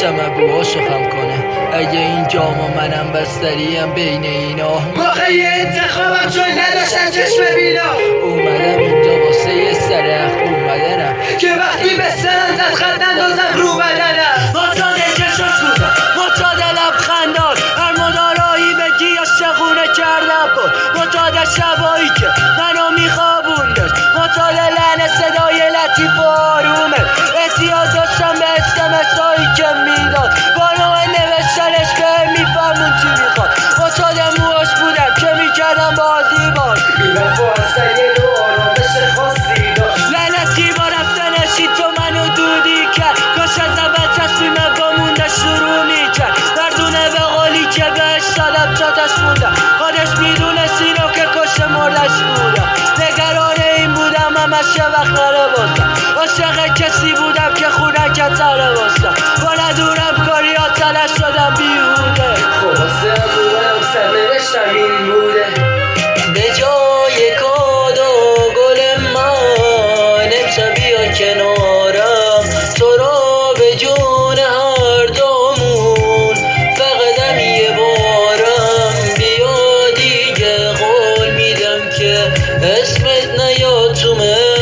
شمبوهاشو خم کنه. اگه این جام و منم بستریم بین اینا، موقع انتخابم چون نداشتن چشم بینا، اومدم اینجا واسه یه سر اومدنم که وقتی به سرندت خط نندازم رو بدنم. معتاد چشاش بودم، معتاد لبخندان، هر مدارایی بگی یا شغونه کردم کن، معتاد شبایی که منو میخوابوندش، معتاد لحن صدای لطیف و آرومه، احتیاج داشتم به اسمسایی که میداد، با نوع نوشتنش به میفهمون چی میخواد. معتاد موهاش بودم که میکردم بازی باد، بی‌وفا هستن یه نوع آرامش خاصی داشت. لعنتی با رفتنشی تو منو دودی کرد، کاش از اول تصمیمم با مونده شروع میکرد. دردونه به قولی که بهش دادم جاتش موندم، خودش میدونست اینو که کش مردش بودم. نگران این بودم همش یه وقت نره بازم، عاشق کسی بودم که خونه کتره بازم، با ندونم کاری ها تلش شدم بیهوده. خلاصه هم بودم سرنوشتم این بوده، به جای کاد و گل من امشب بیا کنارم، تو را به جون هر دومون فقدم یه بارم، بیا دیگه قول میدم که اسمت نیاد تو